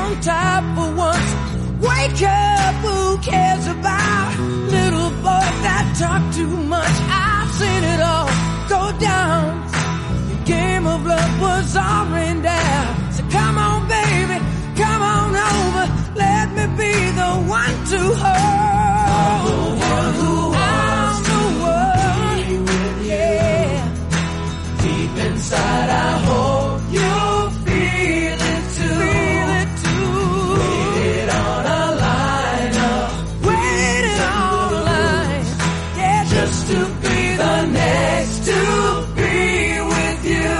tongue tied for once. Wake up, who cares about little boys that talk too much? I've seen it all go down. The game of love was all rained down. So come on, baby, come on over. Let me be the one to hold. I'm the one who wants to be with you. Yeah. Deep inside, I hope you feel it too. Feel it too. Waited on a line up. Waited on a line. Yeah, just to be the next to be with you.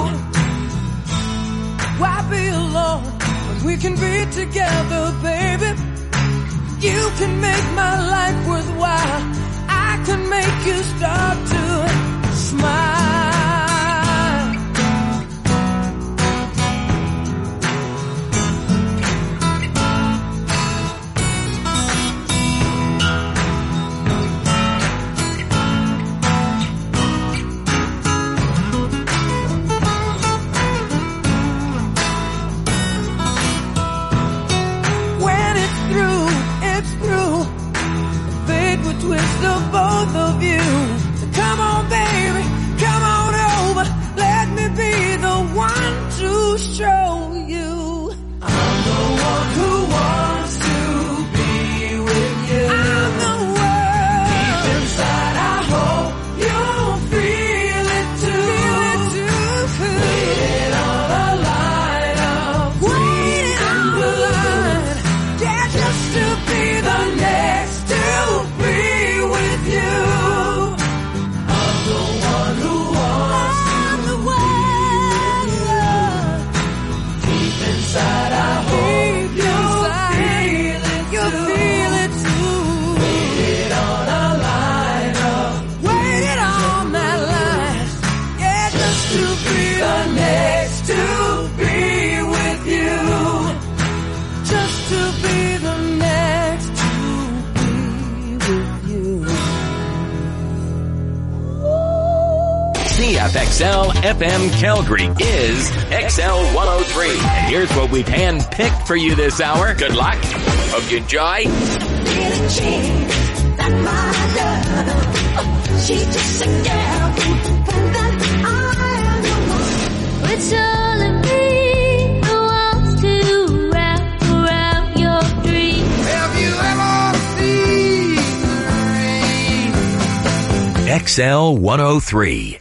Why be alone when we can be together, baby? You can make my life worthwhile. I can make you start to smile. Twist of both of you. So come on, baby, come on over. Let me be the one to show you. I'm the one who wants to be with you. I'm the one. Deep inside, I hope you'll feel it too. Feel it too. Waiting on a line of waiting on the line. Yeah, just to be the next to be. You. I'm the one who wants to be with you. Deep inside, I hope you'll feel it too. Waited on a line up. Waited on that line. Yeah, just to be the next to be with you. Just to be the next to be with you. CFXL FM Calgary is XL 103. And here's what we've handpicked for you this hour. Good luck. Hope you enjoy. She's just a girl that it's all in me who wants to wrap around your dreams. Have you ever seen the rain? XL 103.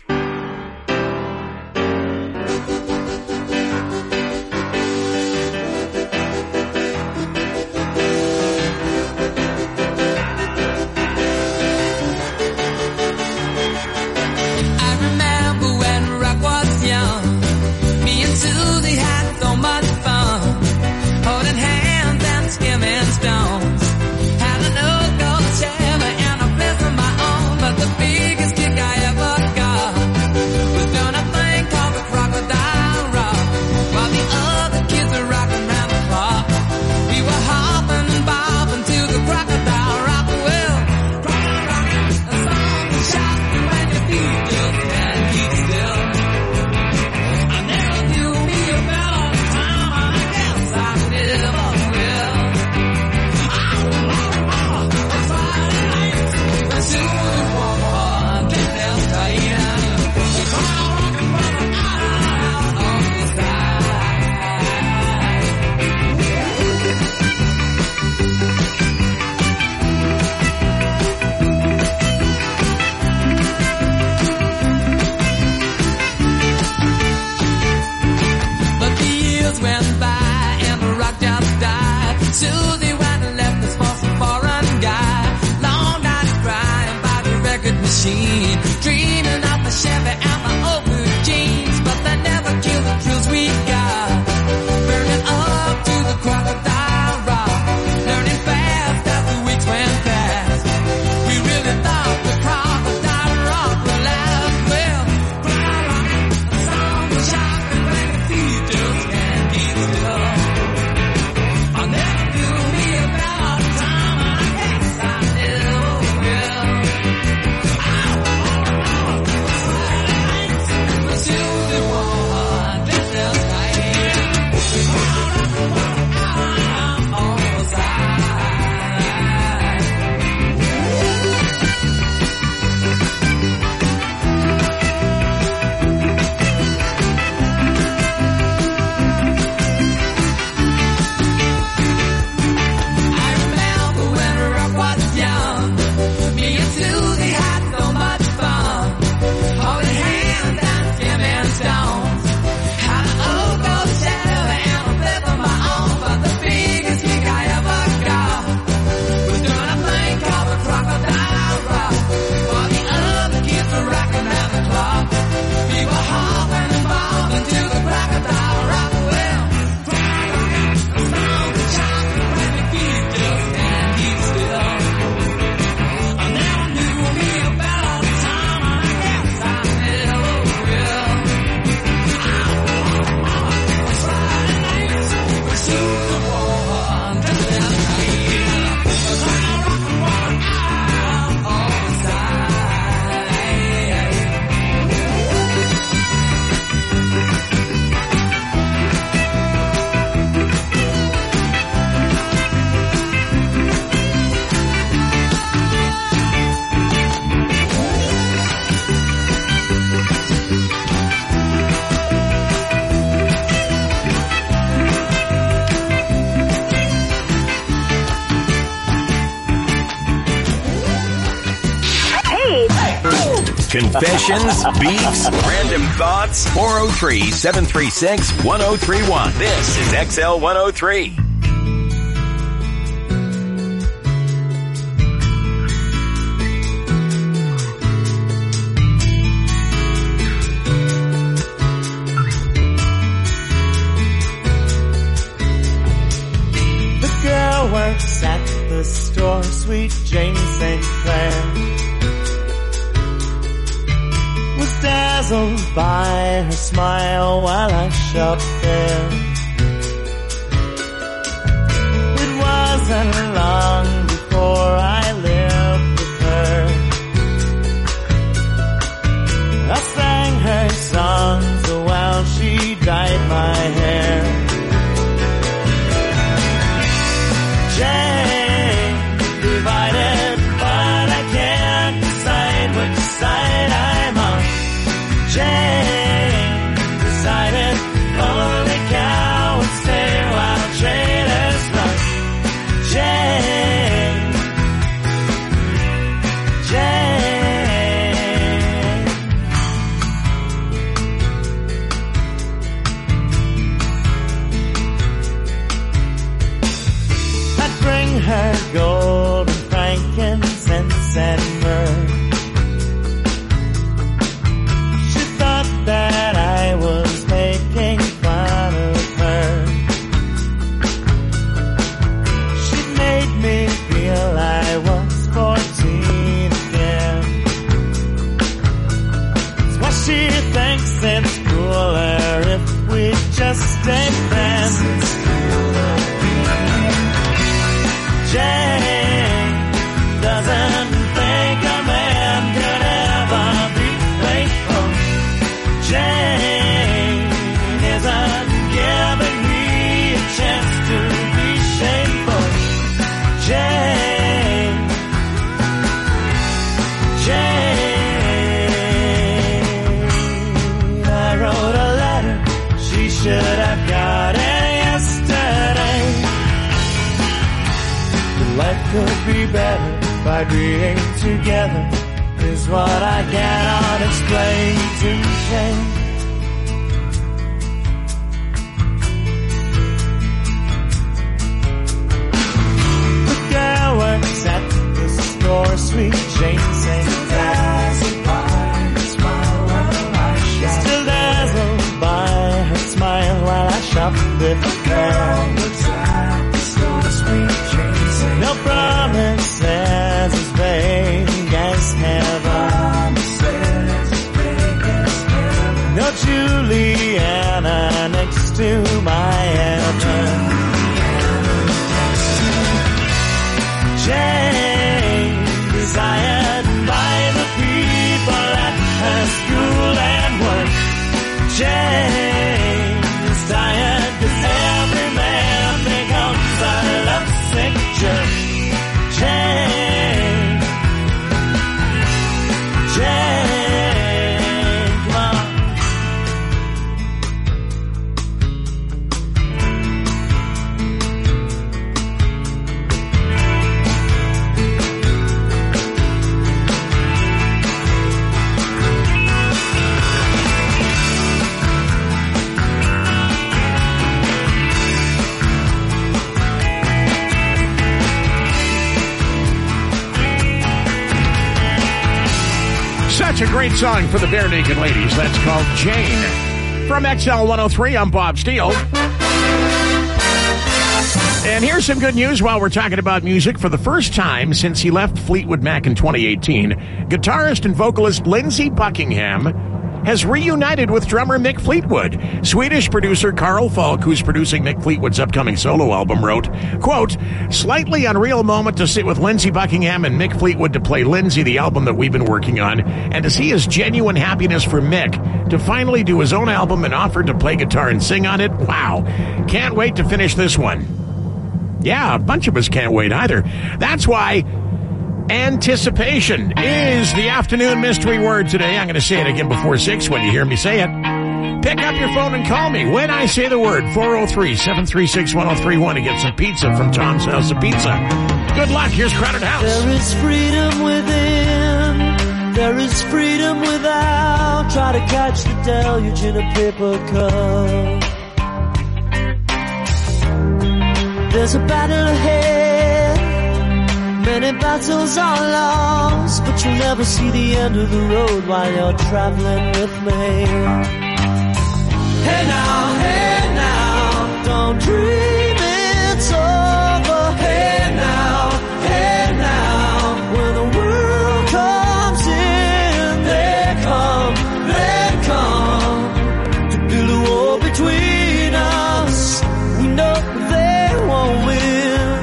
Had a no-go chair and a place of my own, but the biggest kick I ever got Confessions, beefs, random thoughts. 403-736-1031. This is XL 103. Works at the store, sweet Jane St. Clair was dazzled by her smile while I shopped there. It wasn't long before I lived with her. I sang her songs while she dyed my hair. Jane, divided, but I can't decide which side I'm on. Jane, decided, only cowards stay while traitors run. Jane, bring her gold and frankincense and myrrh. She thought that I was making fun of her. She made me feel I was 14 again. That's why she thinks it's cooler if we just stay friends. Jane doesn't think a man could ever be faithful. Jane isn't giving me a chance to be shameful. Jane, I wrote a letter, she should have got it yesterday. Life could be better by being together is what I cannot explain to Jane. The girl works at the store, sweet Jane St. Clair. Still dazzled by her smile while I shop with her. No promises as vague as heaven. No Juliana next to my heaven. Jane, desired by the people at her school and work. Jane, desired 'cause every man becomes a lovesick jerk. Jane, come on. Such a great song for the Bare Naked Ladies. That's called Jane. From XL 103, I'm Bob Steele. And here's some good news while we're talking about music. For the first time since he left Fleetwood Mac in 2018, guitarist and vocalist Lindsey Buckingham has reunited with drummer Mick Fleetwood. Swedish producer Carl Falk, who's producing Mick Fleetwood's upcoming solo album, wrote, quote, "Slightly unreal moment to sit with Lindsey Buckingham and Mick Fleetwood to play Lindsey, the album that we've been working on, and to see his genuine happiness for Mick to finally do his own album and offer to play guitar and sing on it. Wow. Can't wait to finish this one." Yeah, a bunch of us can't wait either. That's why anticipation is the afternoon mystery word today. I'm going to say it again before 6 when you hear me say it. Pick up your phone and call me when I say the word. 403-736-1031 to get some pizza from Tom's House of Pizza. Good luck. Here's Crowded House. There is freedom within, There is freedom without. Try to catch the deluge in a paper cup. There's a battle ahead. Many battles are lost, but you'll never see the end of the road while you're traveling with me. Hey now, don't dream it's over. Hey now, when the world comes in, they come to build a wall between us. We know they won't win.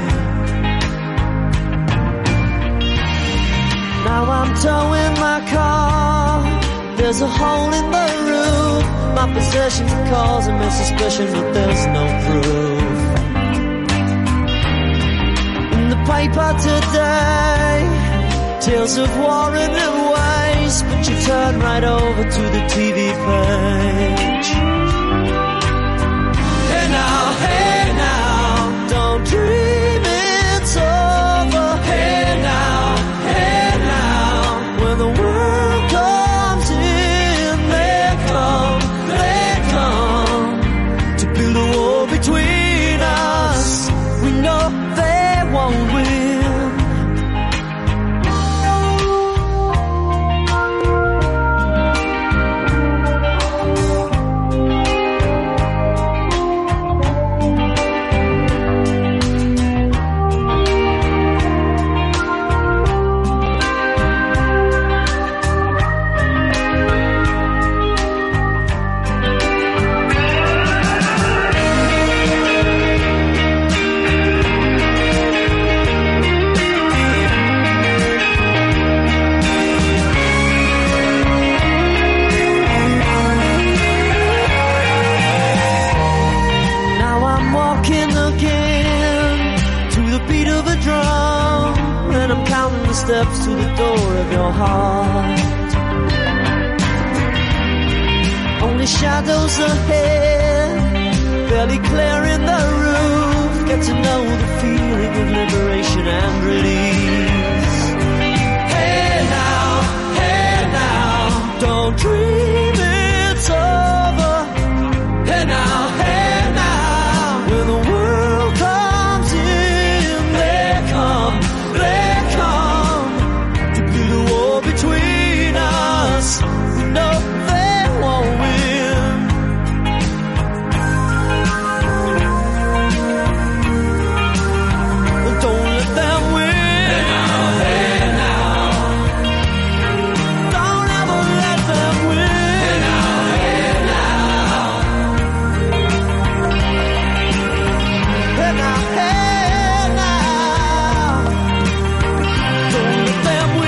Now I'm towing my car. There's a hole in the roof. My possessions are causing me suspicion, but there's no proof. In the paper today, tales of war and of waste, but you turn right over to the TV page. Hey now, don't dream it's over. Hey now, when the world comes in, they come to build a wall between us. We know they won't win. Steps to the door of your heart. Only shadows ahead, barely clearing the roof. Get to know the feeling of liberation and release. Hey now, don't dream it's over. Hey now, when the world comes in, they come. Between us, no, they won't win. Don't let them win. Hey now. Don't ever let them win. Hey now. Hey now. Don't let them win.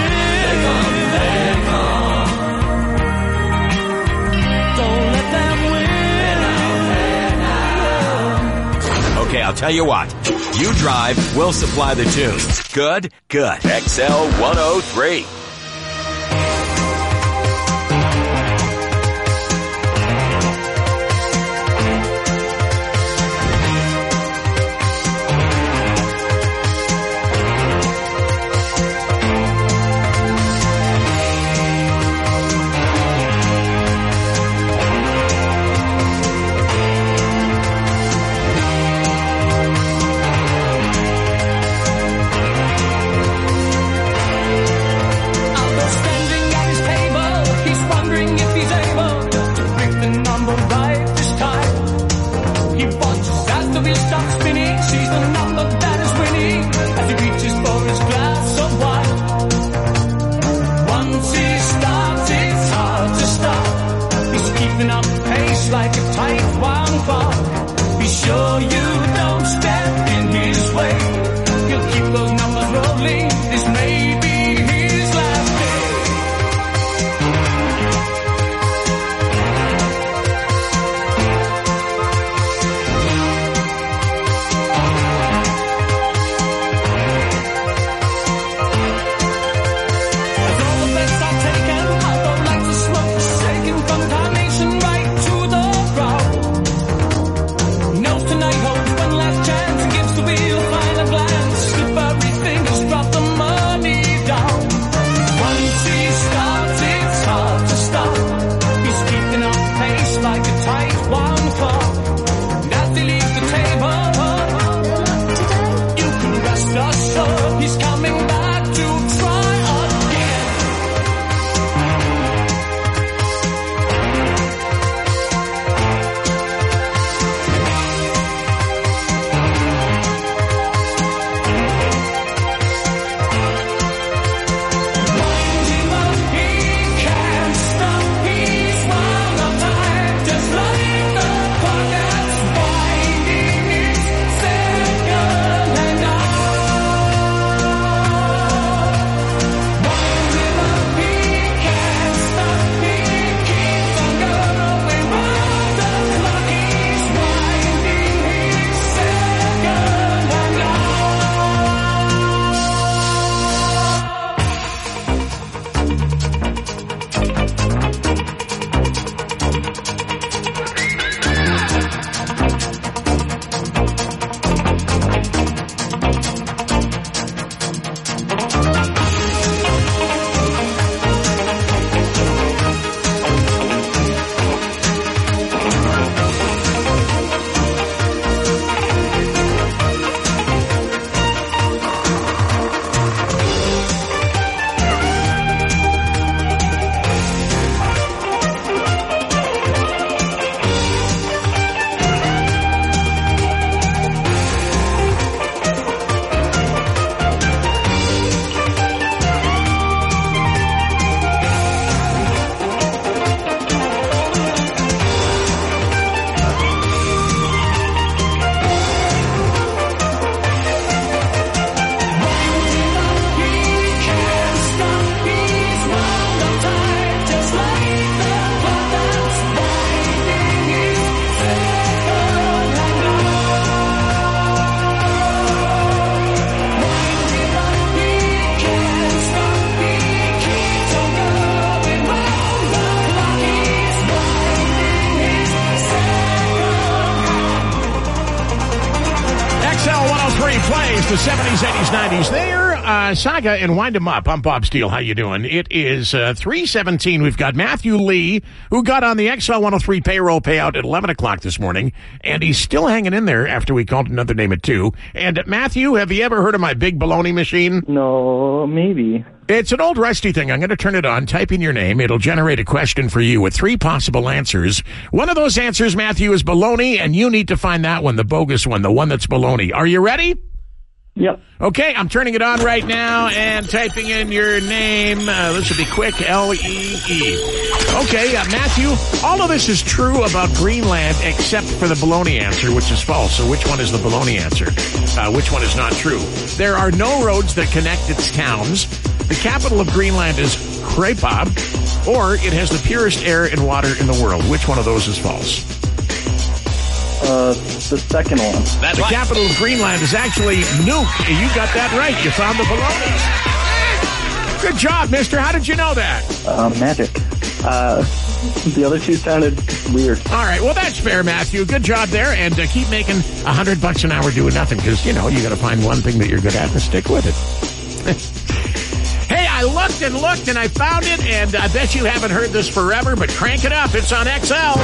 Okay, I'll tell you what. You drive, we'll supply the tunes. Good? Good. XL 103. Like a tight wound clock. Be sure you don't step in his way. He'll keep those numbers rolling. This may be his last day. As all the bets are taken, I don't like to smoke, shaking from carnation right to the ground. No, tonight holds one last XL 103 plays the 70s, 80s, 90s. There, Saga and Wind 'em Up. I'm Bob Steele. How you doing? It is 3:17. We've got Matthew Lee, who got on the XL 103 payroll payout at 11 o'clock this morning, and he's still hanging in there after we called another name at 2. And Matthew, have you ever heard of my big baloney machine? No, maybe. It's an old rusty thing. I'm going to turn it on, type in your name. It'll generate a question for you with 3 possible answers. One of those answers, Matthew, is baloney, and you need to find that one, the bogus one, the one that's baloney. Are you ready? Yep. Okay, I'm turning it on right now and typing in your name. This will be quick, L-E-E. Okay, Matthew, all of this is true about Greenland except for the baloney answer, which is false. So which one is the baloney answer? Which one is not true? There are no roads that connect its towns. The capital of Greenland is Krepab, or it has the purest air and water in the world. Which one of those is false? The second one. That's the capital of Greenland is actually Nuuk. You got that right. You found the baloney. Good job, mister. How did you know that? Magic. The other two sounded weird. All right. Well, that's fair, Matthew. Good job there. And keep making $100 an hour doing nothing because, you got to find one thing that you're good at and stick with it. Hey, I looked and looked and I found it, and I bet you haven't heard this forever, but crank it up. It's on XL.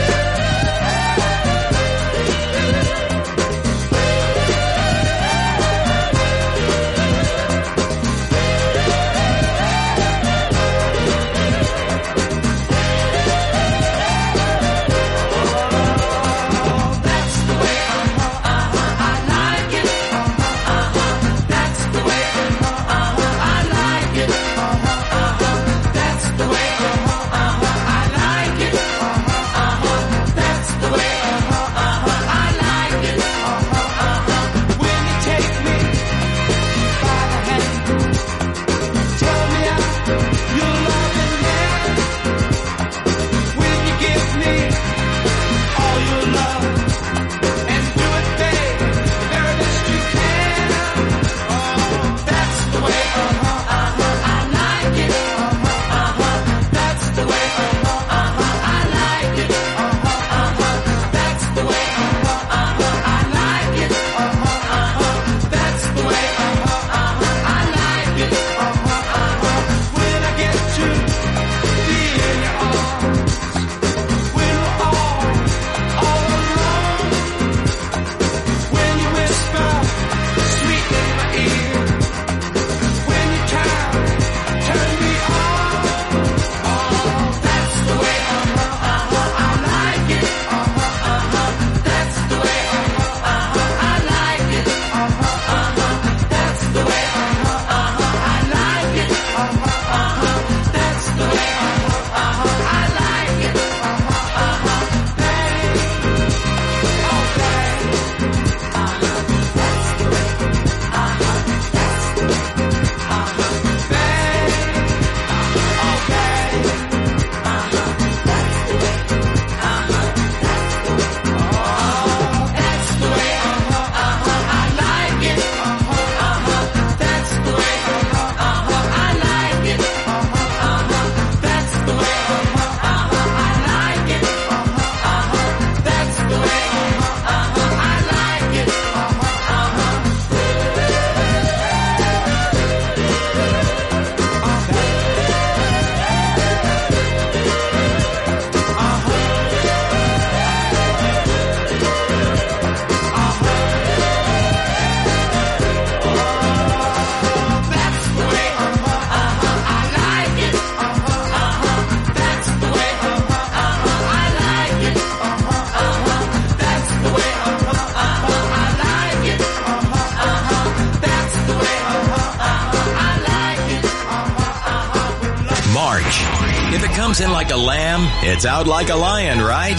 If it comes in like a lamb, it's out like a lion, right?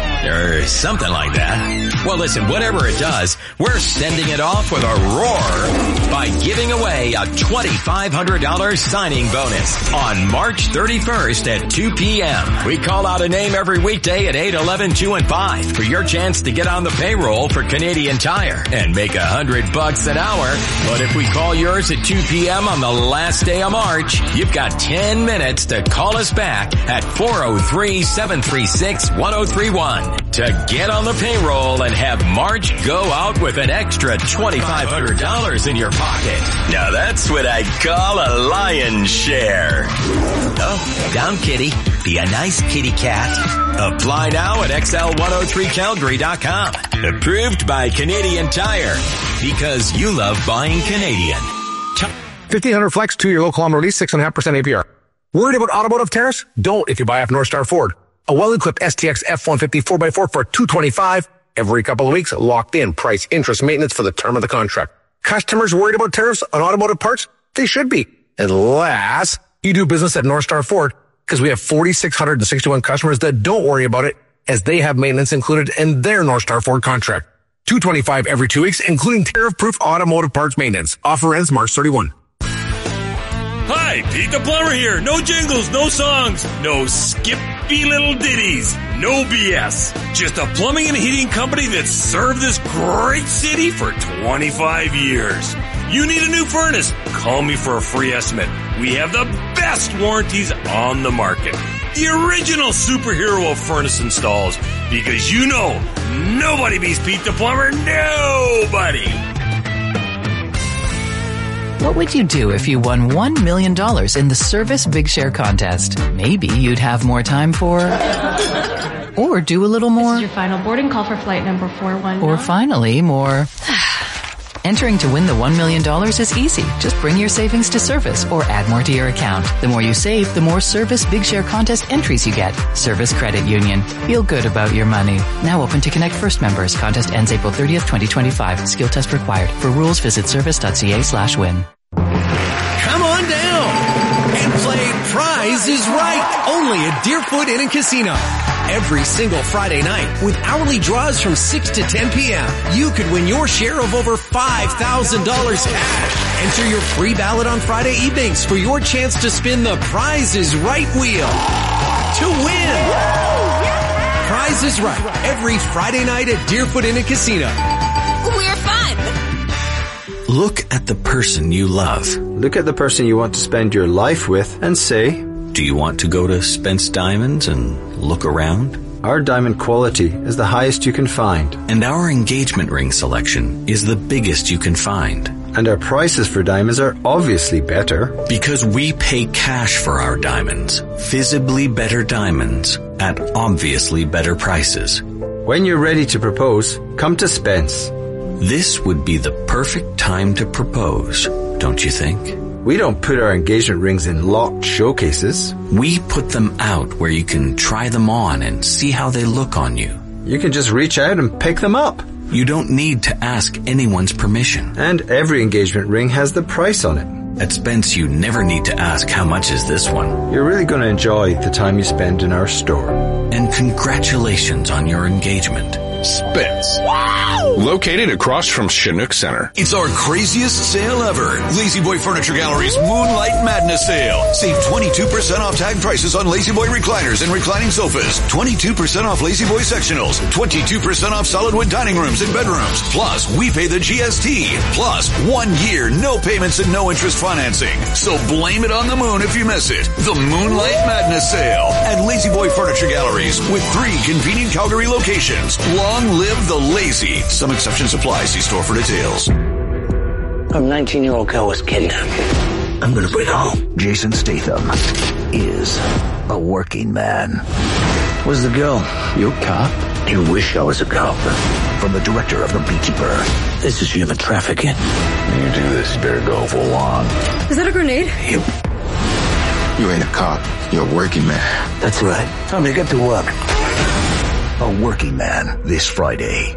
Or something like that. Well, listen, whatever it does, we're sending it off with a roar by giving away a $2,500 signing bonus on March 31st at 2 p.m. We call out a name every weekday at 8, 11, 2, and 5 for your chance to get on the payroll for Canadian Tire and make $100 an hour. But if we call yours at 2 p.m. on the last day of March, you've got 10 minutes to call us back at 403-736-1031. to get on the payroll and have March go out with an extra $2,500 in your pocket. Now that's what I call a lion's share. Oh, down kitty. Be a nice kitty cat. Apply now at XL103Calgary.com. Approved by Canadian Tire. Because you love buying Canadian. 1,500 flex, 2-year low kilometer lease, 6.5% APR. Worried about automotive tariffs? Don't if you buy off North Star Ford. A well-equipped STX F-150 4x4 for $225 every couple of weeks, locked in price, interest, maintenance for the term of the contract. Customers worried about tariffs on automotive parts? They should be. Unless you do business at North Star Ford, because we have 4,661 customers that don't worry about it, as they have maintenance included in their North Star Ford contract. $225 every 2 weeks, including tariff-proof automotive parts maintenance. Offer ends March 31. Hi, Pete the Plumber here. No jingles, no songs, no skippy little ditties, no BS. Just a plumbing and heating company that's served this great city for 25 years. You need a new furnace? Call me for a free estimate. We have the best warranties on the market. The original superhero of furnace installs. Because you know, nobody beats Pete the Plumber. Nobody. What would you do if you won $1 million in the Service Big Share contest? Maybe you'd have more time for... or do a little more... This is your final boarding call for flight number 419. Or finally, more... Entering to win the $1 million is easy. Just bring your savings to Service or add more to your account. The more you save, the more Service Big Share contest entries you get. Service Credit Union. Feel good about your money. Now open to Connect First members. Contest ends April 30th, 2025. Skill test required. For rules, visit service.ca/win. Come on down and play Prize is Right. Only at Deerfoot Inn and Casino. Every single Friday night with hourly draws from 6 to 10 p.m. You could win your share of over $5,000 cash. Enter your free ballot on Friday evenings for your chance to spin the Prize is Right wheel to win. Prize is Right. Every Friday night at Deerfoot Inn and Casino. We're fun. Look at the person you love. Look at the person you want to spend your life with and say, do you want to go to Spence Diamonds and look around? Our diamond quality is the highest you can find. And our engagement ring selection is the biggest you can find. And our prices for diamonds are obviously better. Because we pay cash for our diamonds. Visibly better diamonds at obviously better prices. When you're ready to propose, come to Spence. This would be the perfect time to propose, don't you think? We don't put our engagement rings in locked showcases. We put them out where you can try them on and see how they look on you. You can just reach out and pick them up. You don't need to ask anyone's permission. And every engagement ring has the price on it. At Spence, you never need to ask how much is this one. You're really going to enjoy the time you spend in our store. And congratulations on your engagement. Spence. Wow! Located across from Chinook Center. It's our craziest sale ever. La-Z-Boy Furniture Gallery's Moonlight Madness Sale. Save 22% off tag prices on La-Z-Boy recliners and reclining sofas. 22% off La-Z-Boy sectionals. 22% off solid wood dining rooms and bedrooms. Plus, we pay the GST. Plus, 1 year, no payments and no interest financing. So blame it on the moon if you miss it. The Moonlight Madness Sale at La-Z-Boy Furniture Galleries with 3 convenient Calgary locations. Long live the lazy. Some exceptions apply. See store for details. A 19-year-old girl was kidnapped. I'm gonna bring home. Jason Statham is a working man. Where's the girl? You a cop? You wish I was a cop. From the director of The Beekeeper. This is human trafficking. You do this, you better go full on. Is that a grenade? Yep. You ain't a cop. You're a working man. That's right. Time to get to work. A Working Man this Friday.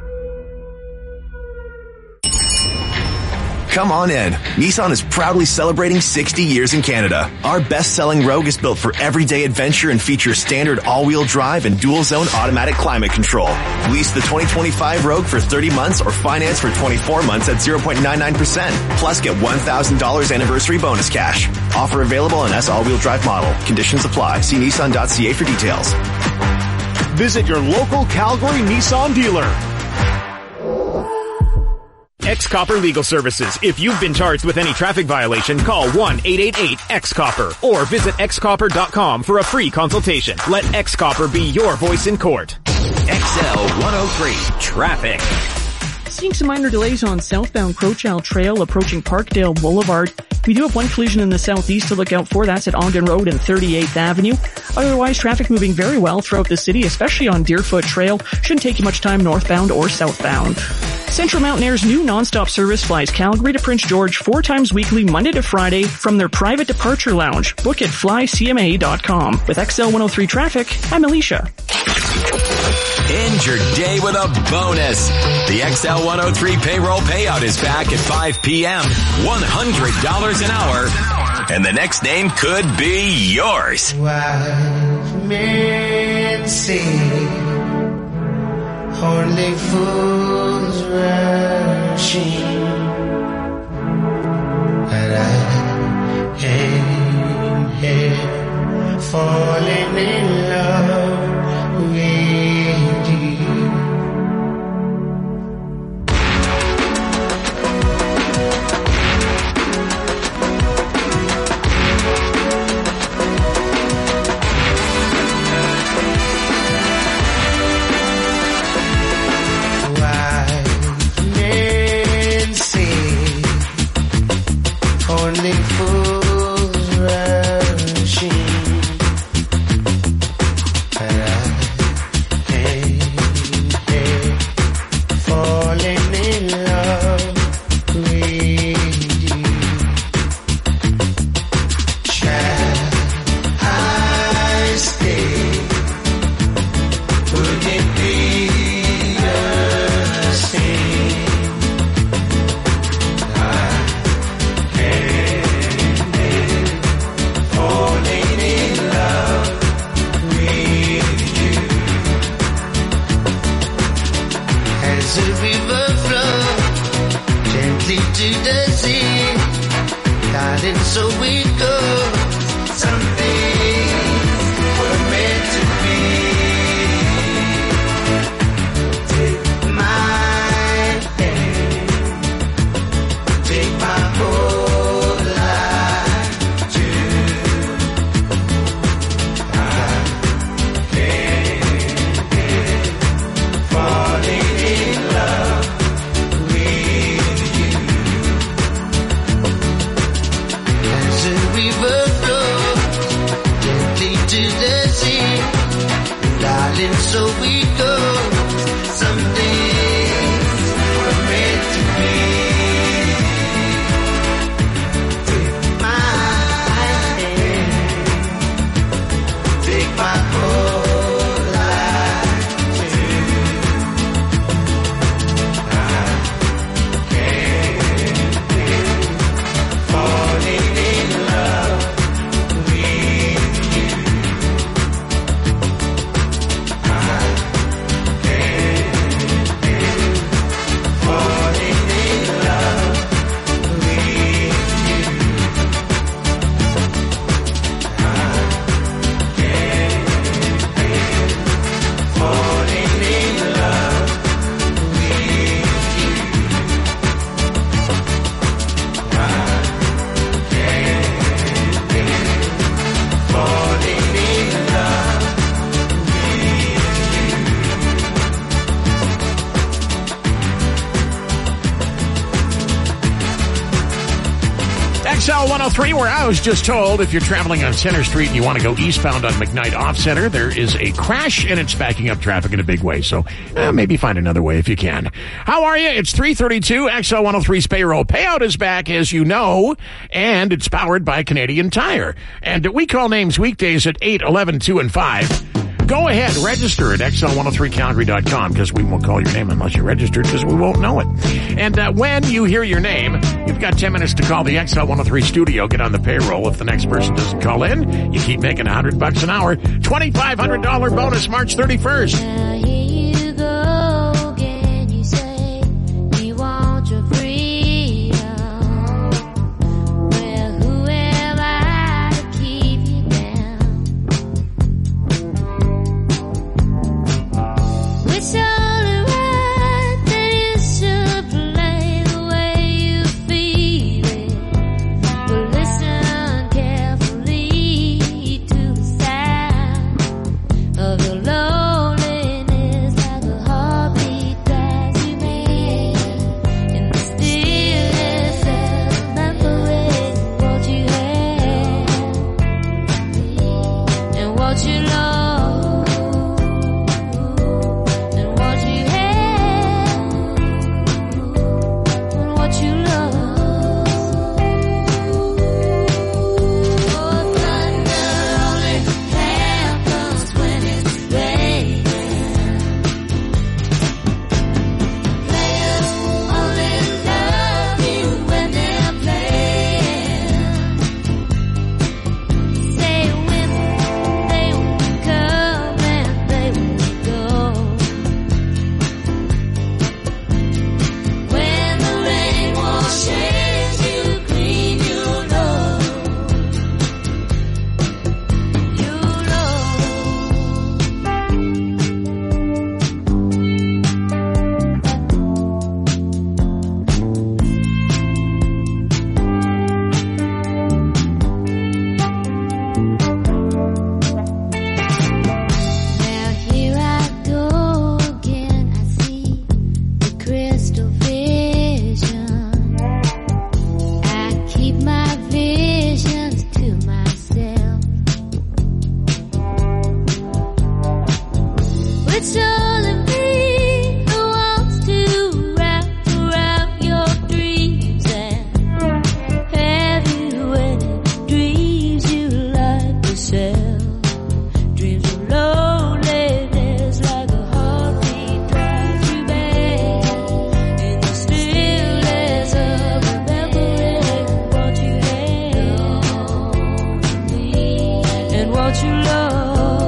Come on in. Nissan is proudly celebrating 60 years in Canada. Our best-selling Rogue is built for everyday adventure and features standard all-wheel drive and dual-zone automatic climate control. Lease the 2025 Rogue for 30 months or finance for 24 months at 0.99%. Plus get $1,000 anniversary bonus cash. Offer available on S all-wheel drive model. Conditions apply. See Nissan.ca for details. Visit your local Calgary Nissan dealer. X-Copper Legal Services. If you've been charged with any traffic violation, call 1-888-X-Copper or visit xcopper.com for a free consultation. Let X-Copper be your voice in court. XL 103 traffic. Seeing some minor delays on southbound Crowchild Trail approaching Parkdale Boulevard. We do have one collision in the southeast to look out for. That's at Ogden Road and 38th Avenue. Otherwise, traffic moving very well throughout the city, especially on Deerfoot Trail. Shouldn't take you much time northbound or southbound. Central Mountain Air's new nonstop service flies Calgary to Prince George 4 times weekly, Monday to Friday, from their private departure lounge. Book at flycma.com. With XL 103 traffic, I'm Alicia. End your day with a bonus. The XL 103 payroll payout is back at 5 p.m. $100 an hour. And the next name could be yours. Wise men say only fools rushing, but I came here falling in love with you. Only fools rushing, but I came here falling in love with you. Shall I stay? Would it be the same? As a river flows gently to the sea, darling, so we go. Some things were meant to be. Take my hand, take my whole life too. I can't falling in love with you. As a river flows gently to the sea, darling, so we go. Some things were meant to be. Take my hand, take my whole life too. Falling in love with you. Falling in love with you. Falling in love with you. Falling in love XL 103, where I was just told if you're traveling on Center Street and you want to go eastbound on McKnight Off Center, there is a crash and it's backing up traffic in a big way. So maybe find another way if you can. How are you? It's 3:32. XL 103's payroll payout is back, as you know, and it's powered by Canadian Tire. And we call names weekdays at 8, 11, 2, and 5. Go ahead, register at XL103Calgary.com, because we won't call your name unless you're registered, because we won't know it. And when you hear your name, you've got 10 minutes to call the XL103 studio, get on the payroll. If the next person doesn't call in, you keep making $100 an hour. $2,500 bonus March 31st. Here you go again, you say you want your freedom. Well, who am I to keep you down? It's only right that you should play the way you feel it. But listen carefully to the sound of your loneliness. crystal vision. I keep my visions to myself. It's only me who wants to wrap around your dreams and have you any dreams you like to sell. Dreams of loneliness like a heartbeat drives you back in the stillness of remembering what you had and what you love.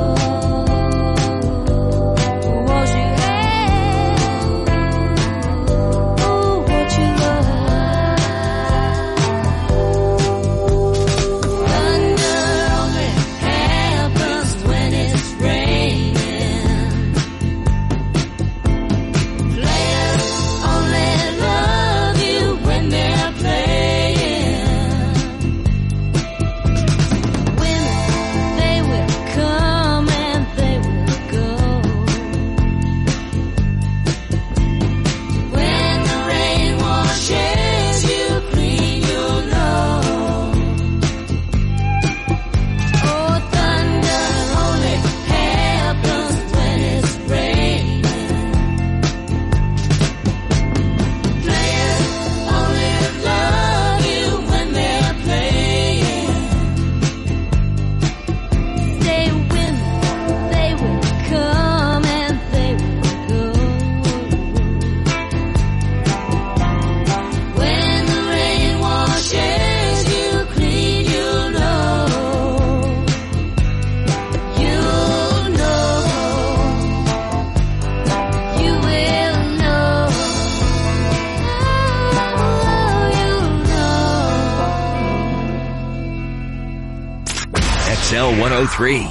XL 103.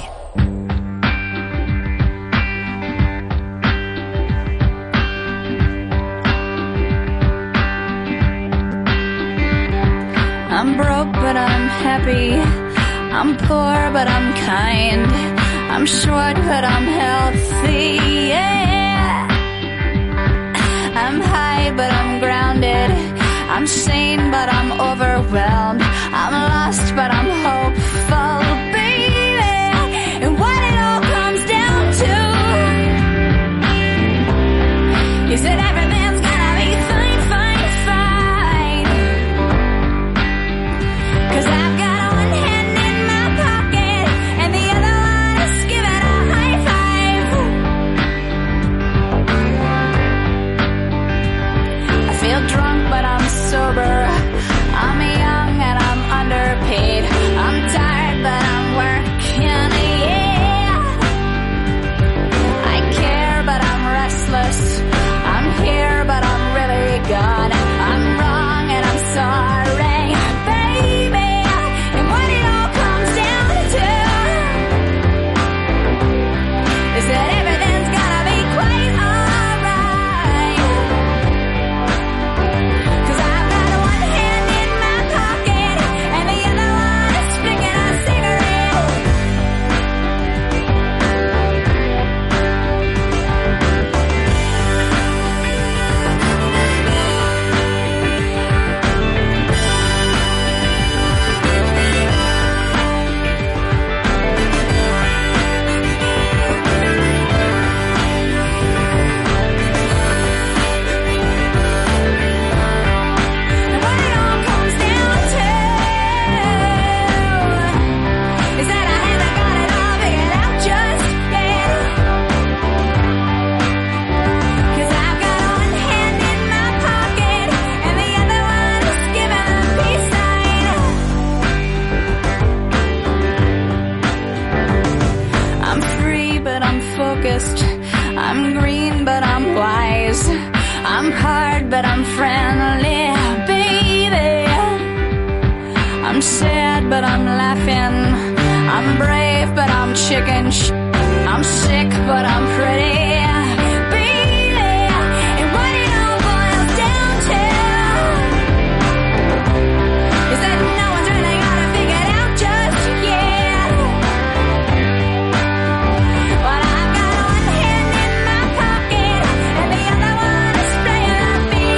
I'm broke, but I'm happy. I'm poor, but I'm kind. I'm short, but I'm healthy. Yeah. I'm high, but I'm grounded. I'm sane, but I'm overwhelmed. I'm lost, but I'm hopeful, baby. And what it all comes down to is that everything's gonna be fine, fine, fine. 'Cause I've got one hand in my pocket and the other one is giving a high five. I feel drunk, but I'm sober. I'm young and I'm underpaid. I'm tired, but I'm working, yeah. I care, but I'm restless. I'm here, but I'm really gone. I'm wrong and I'm sorry, baby. And what it all comes down to is that everything's gonna be quite alright. 'Cause I've got one hand in my pocket and the other one is flicking a cigarette. And what it all comes down to is that I haven't got it all figured out just yet. 'Cause I've got one hand in my pocket and the other one is giving a peace sign. I'm free, but I'm focused. I'm green, but I'm wise. I'm hard, but I'm friendly, baby. I'm sad, but I'm laughing. I'm brave, but I'm chicken. I'm sick, but I'm pretty, baby. And what it all boils down to is that no one's really got it figured out just yet. But I've got one hand in my pocket and the other one is playing a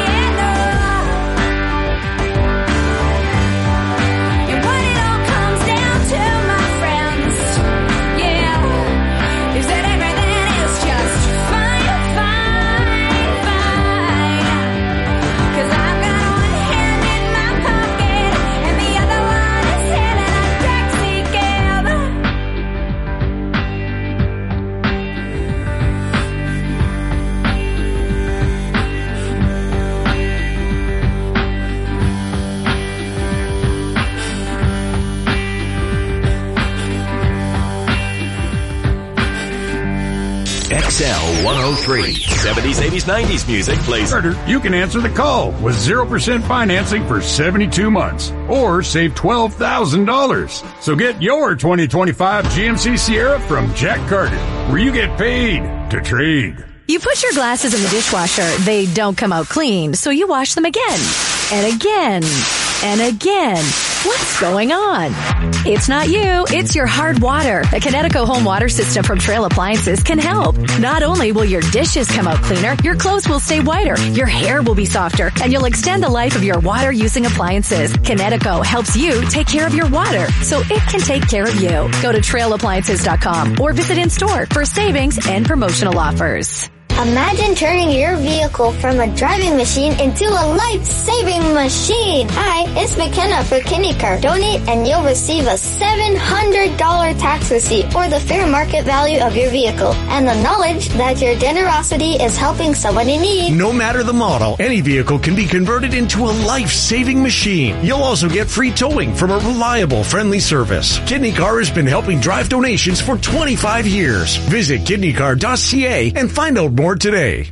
XL 103. 70s, 80s, 90s music plays. Carter, you can answer the call with 0% financing for 72 months or save $12,000. So get your 2025 GMC Sierra from Jack Carter, where you get paid to trade. You put your glasses in the dishwasher, they don't come out clean, so you wash them again, and again, and again. What's going on? It's not you, it's your hard water. A Kinetico home water system from Trail Appliances can help. Not only will your dishes come out cleaner, your clothes will stay whiter, your hair will be softer, and you'll extend the life of your water-using appliances. Kinetico helps you take care of your water, so it can take care of you. Go to trailappliances.com or visit in-store for savings and promotional offers. Imagine turning your vehicle from a driving machine into a life-saving machine. Hi, it's McKenna for KidneyCar. Donate and you'll receive a $700 tax receipt or the fair market value of your vehicle and the knowledge that your generosity is helping someone in need. No matter the model, any vehicle can be converted into a life-saving machine. You'll also get free towing from a reliable, friendly service. KidneyCar has been helping drive donations for 25 years. Visit kidneycar.ca and find out more today.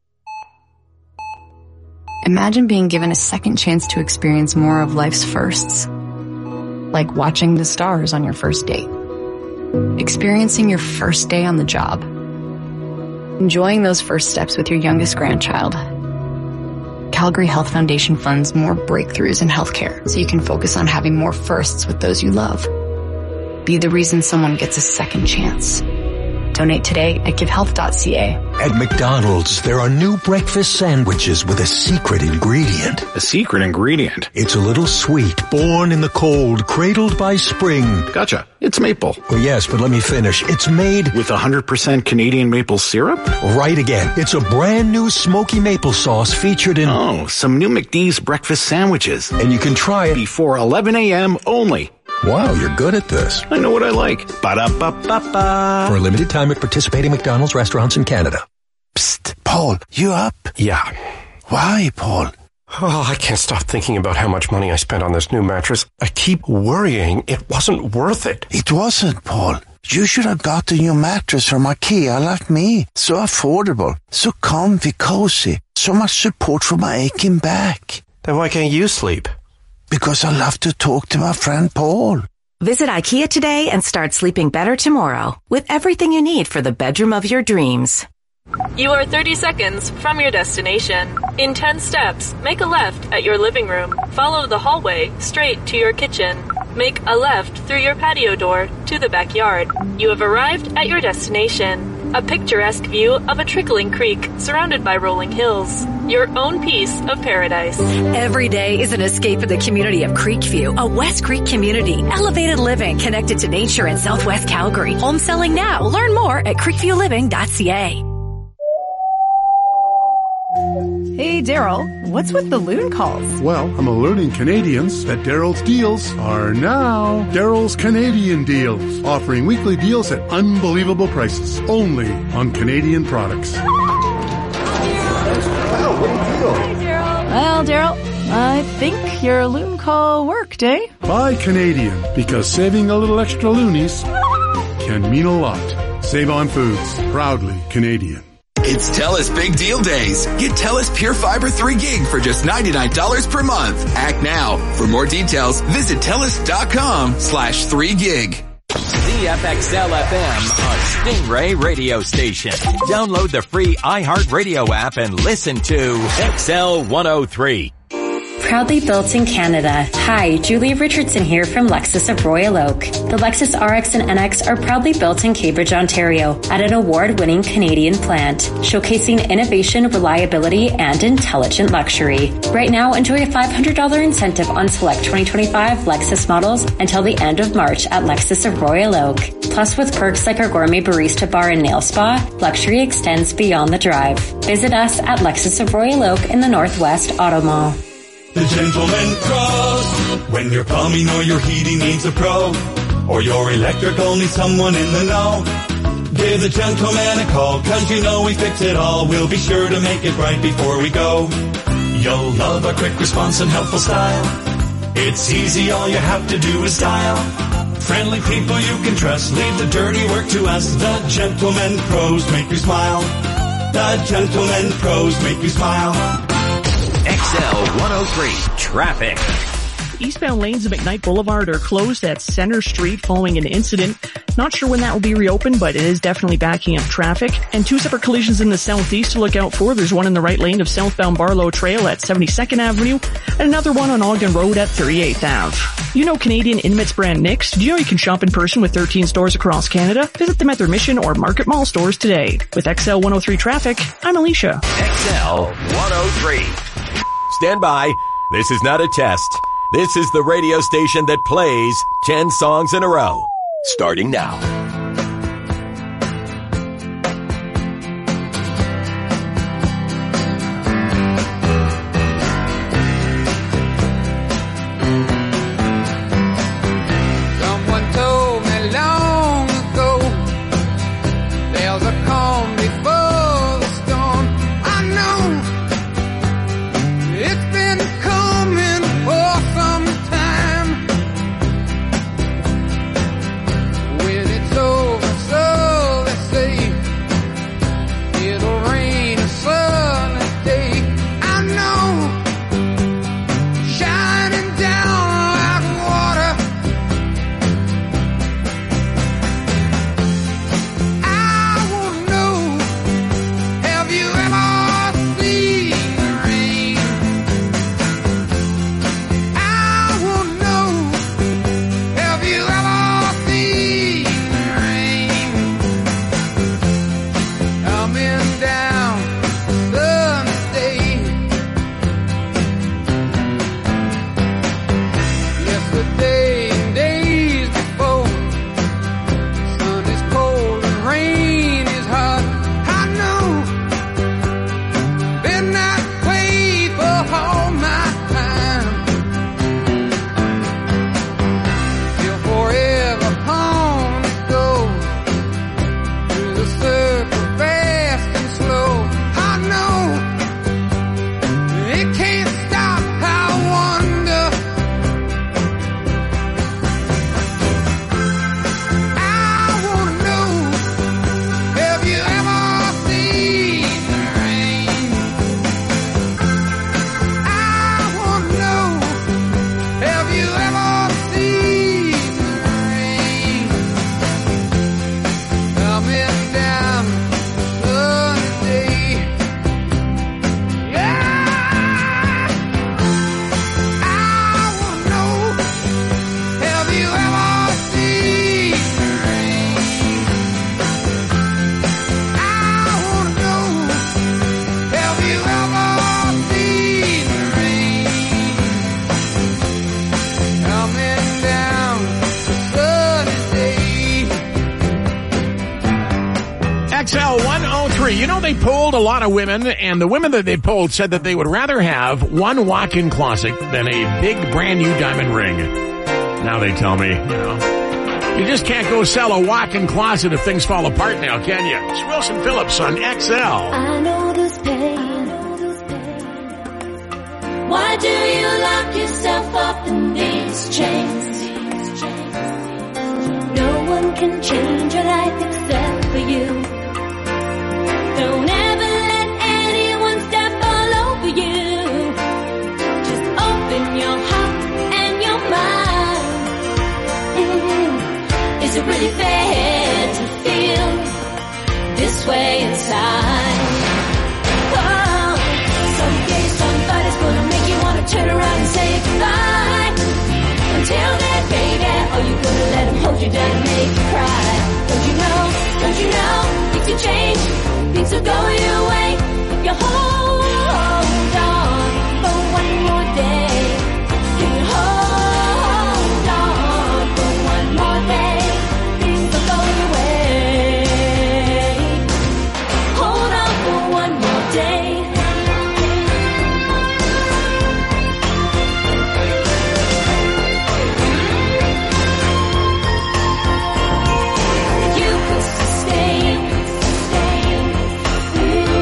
Imagine being given a second chance to experience more of life's firsts. Like watching the stars on your first date. Experiencing your first day on the job. Enjoying those first steps with your youngest grandchild. Calgary Health Foundation funds more breakthroughs in healthcare so you can focus on having more firsts with those you love. Be the reason someone gets a second chance. Donate today at givehealth.ca. At McDonald's, there are new breakfast sandwiches with a secret ingredient. A secret ingredient? It's a little sweet, born in the cold, cradled by spring. Gotcha. It's maple. Well, yes, but let me finish. It's made with 100% Canadian maple syrup? Right again. It's a brand new smoky maple sauce featured in... Oh, some new McD's breakfast sandwiches. And you can try it before 11 a.m. only. Wow, you're good at this. I know what I like. Ba-da-ba-ba-ba. For a limited time at participating McDonald's restaurants in Canada. Psst, Paul, you up? Yeah. Why, Paul? Oh, I can't stop thinking about how much money I spent on this new mattress. I keep worrying it wasn't worth it. It wasn't, Paul. You should have got a new mattress from IKEA like me. So affordable, so comfy, cozy, so much support for my aching back. Then why can't you sleep? Because I love to talk to my friend Paul. Visit IKEA today and start sleeping better tomorrow with everything you need for the bedroom of your dreams. You are 30 seconds from your destination. In 10 steps, make a left at your living room. Follow the hallway straight to your kitchen. Make a left through your patio door to the backyard. You have arrived at your destination. A picturesque view of a trickling creek surrounded by rolling hills. Your own piece of paradise. Every day is an escape in the community of Creekview, a West Creek community. Elevated living connected to nature in Southwest Calgary. Home selling now. Learn more at creekviewliving.ca. Hey, Daryl, what's with the loon calls? Well, I'm alerting Canadians that Daryl's deals are now Daryl's Canadian Deals, offering weekly deals at unbelievable prices, only on Canadian products. Well, Daryl, I think your loon call worked, eh? Buy Canadian, because saving a little extra loonies can mean a lot. Save on Foods, proudly Canadian. It's TELUS Big Deal Days. Get TELUS Pure Fiber 3 Gig for just $99 per month. Act now. For more details, visit TELUS.com/3gig. ZFXL FM, a Stingray radio station. Download the free iHeartRadio app and listen to XL 103. Proudly built in Canada. Hi, Julia Richardson here from Lexus of Royal Oak. The Lexus RX and NX are proudly built in Cambridge, Ontario at an award-winning Canadian plant, showcasing innovation, reliability, and intelligent luxury. Right now, enjoy a $500 incentive on select 2025 Lexus models until the end of March at Lexus of Royal Oak. Plus, with perks like our gourmet barista bar and nail spa, luxury extends beyond the drive. Visit us at Lexus of Royal Oak in the Northwest Auto Mall. The gentleman cross when your plumbing or your heating needs a pro, or your electrical needs someone in the know. Give the gentleman a call, 'cause you know we fix it all. We'll be sure to make it right before we go. You'll love our quick response and helpful style. It's easy, all you have to do is dial Friendly people you can trust. Leave the dirty work to us. The Gentlemen Pros make you smile. The Gentlemen Pros make you smile. XL 103 Traffic. Eastbound lanes of McKnight Boulevard are closed at Center Street following an incident. Not sure when that will be reopened, but it is definitely backing up traffic. And 2 separate collisions in the southeast to look out for. There's one in the right lane of southbound Barlow Trail at 72nd Avenue, and another one on Ogden Road at 38th Ave. You know Canadian Intimates brand Knix? Do you know you can shop in person with 13 stores across Canada? Visit them at their Mission or Market Mall stores today. With XL 103 Traffic, I'm Alicia. XL 103. Stand by. This is not a test. This is the radio station that plays 10 songs in a row. Starting now. Someone told me long ago there's a calm before the storm. I know it's been coming for some time. When it's over, so they say it'll rain a sunny day. I know, shining down like water. I wanna know, have you ever seen the rain? I wanna know, have you ever seen the rain? Coming down Sunday. Yesterday and days before, sun is cold and rain is hot. I know, been that way for all my time. Till forever on it goes, through the circle fast and slow. I know, it can't stop. I wonder, I wanna know, have you ever seen the rain? I wanna know, have you ever seen the rain? Coming down Sunday. Yeah, I wanna know, have you ever seen the rain? I wanna know, have you ever seen the rain? Coming down Sunday. XL 103. You know, they polled a lot of women, and the women that they polled said that they would rather have one walk-in closet than a big brand new diamond ring. Now they tell me, you just can't go sell a walk-in closet if things fall apart now, can you? It's Wilson Phillips on XL. I know this pain. Why do you lock yourself up in these chains? No one can change your life except for you. Don't ever let anyone step all over you. Just open your heart and your mind. Is it really fair to feel this way inside? Oh, someday somebody's gonna make you wanna turn around and say goodbye. Until then, baby, are you gonna let him hold you down and make you cry? Don't you know, things will change, things will go your way if you hold on for one more day. If you hold on for one more day, things will go your way. Hold on for one more day. You could sustain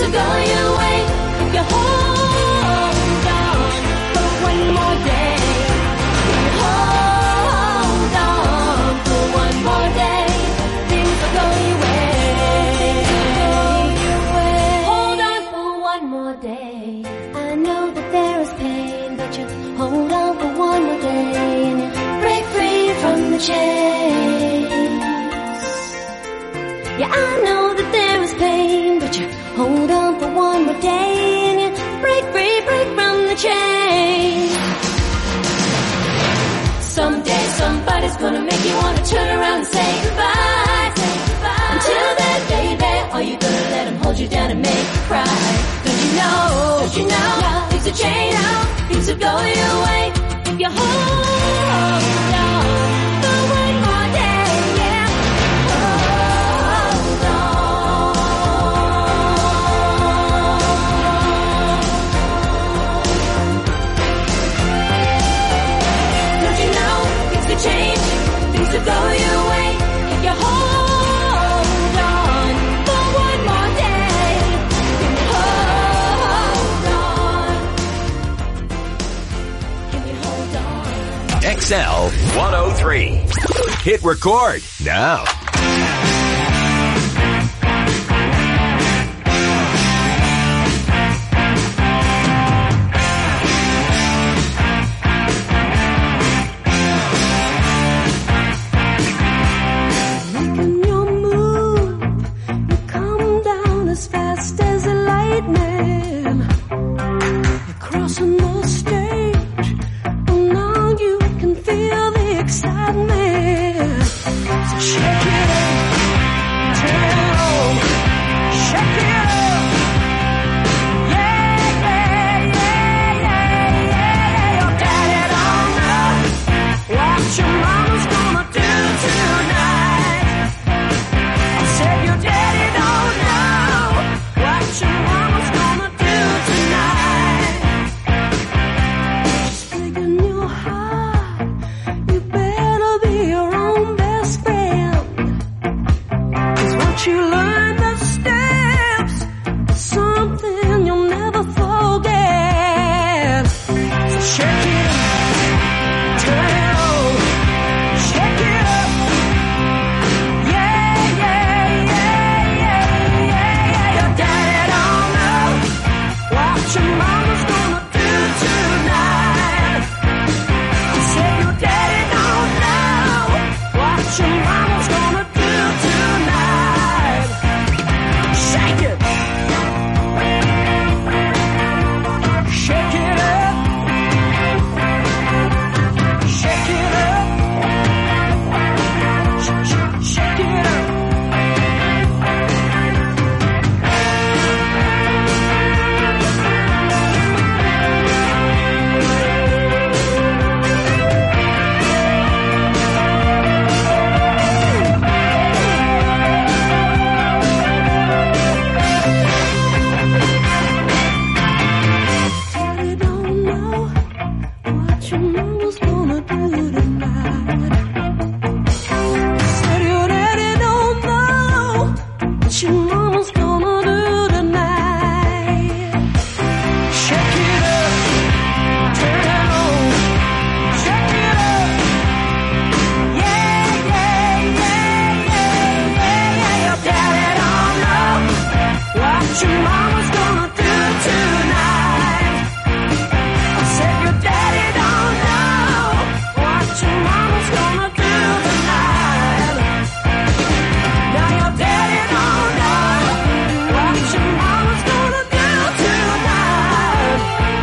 will go your way if you hold on for one more day. If you hold on for one more day, things will go your way. Hold on for one more day. I know that there is pain, but you hold on for one more day and you break free from the chains. Yeah, I know that there is pain, but you hold on for one more day and you break free, break from the chains. Someday somebody's gonna make you wanna turn around and say goodbye. Until then, baby, are you gonna let him hold you down and make you cry? Don't you know, things will change, things will go your way if you hold on for one more day, yeah. Hold on. Don't you know, things will change, things will go your way if you hold on for one more day. If you hold on. XL 103. Hit record now. Making your move, you come down as fast as a lightning. You're crossing the stage, and now you can feel the excitement. So shake it up, turn it on, shake it up. Yeah, yeah, yeah, yeah, yeah. Your daddy don't know what your mama's gonna do tonight. I said your daddy don't know what your mama's gonna do tonight. Just breaking your heart, you better be your own best friend. 'Cause once you learn the steps, it's something you'll never forget. So shake it up, turn it on, shake it up. Yeah, yeah, yeah, yeah, yeah. Your daddy don't know what your mama's gonna do tonight. I said your daddy don't know what your mama's gonna do tonight. Shake it, shake it up, shake it up, shake it up. Daddy don't know what your mama's gonna do tonight. Said your daddy don't know what your mama's gonna do tonight. Shake it up, turn it on, shake it up. Yeah, yeah, yeah, yeah, yeah. Your daddy don't know what your mama's gonna do tonight. I said your daddy don't know what your mama's gonna do tonight. Now your daddy don't know what your mama's gonna do tonight.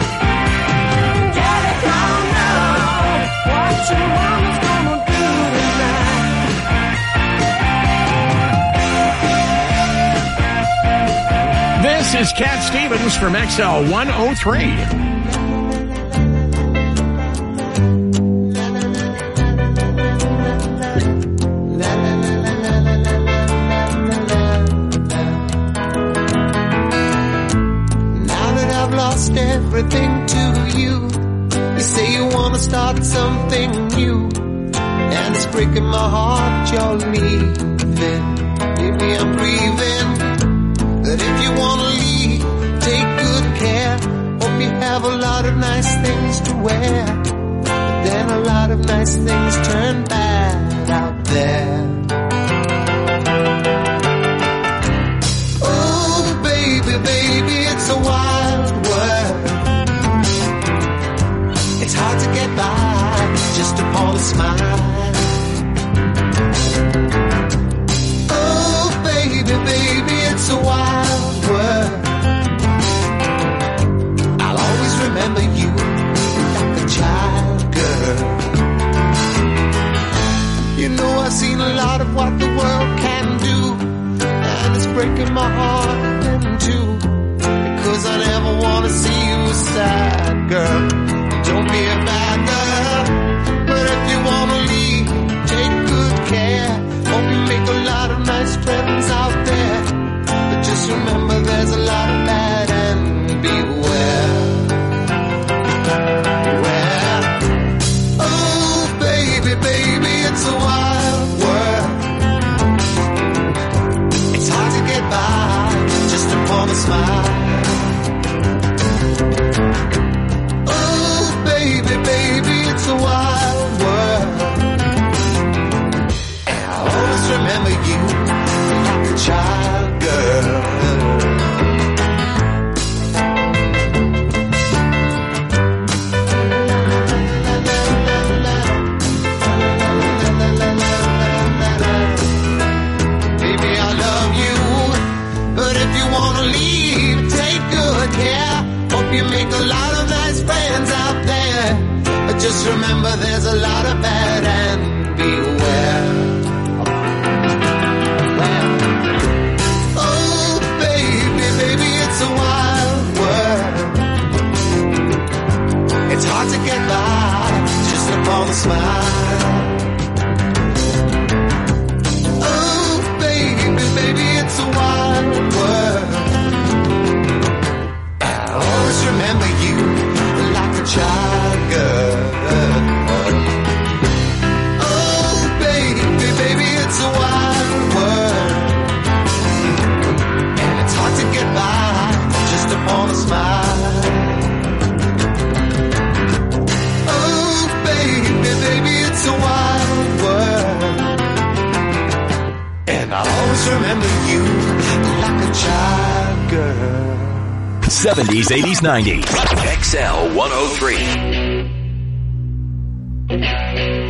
Daddy don't know what your mama's gonna do tonight. This is Cat Stevens from XL 103. Now that I've lost everything to you, you say you wanna start something new, and it's breaking my heart you're leaving. Maybe I'm grieving But if you want to leave, take good care. Hope you have a lot of nice things to wear. But then a lot of nice things turn bad out there. Oh, baby, baby, it's a wild world. It's hard to get by just upon a smile. Oh, baby, baby, it's a wild world. I'll always remember you like a child girl. You know I've seen a lot of what the world can do, and it's breaking my heart in two, because I never want to see you sad, girl. Don't be a bad girl. But if you want to leave, take good care. Hope you make a lot of nice friends out there. But just remember there's a lot of bad and beware. Beware. Oh, baby, baby, it's a wild world. It's hard to get by just upon a smile. Oh, baby, baby, it's a wild world. And I'll always remember you like a child girl. Baby, I love you, but if you want to leave, take good care. Hope you make a lot of nice friends out there. But just remember there's a lot of bad and beware. Oh, baby, baby, it's a wild world. It's hard to get by just upon a smile. Oh, baby, baby, it's a wild world. I'll always remember you like a child girl. Oh, baby, baby, it's a wild world. And it's hard to get by just upon a smile. Oh, baby, baby, it's a wild world. And I'll always remember you like a child girl. 70s, 80s, 90s. XL 103.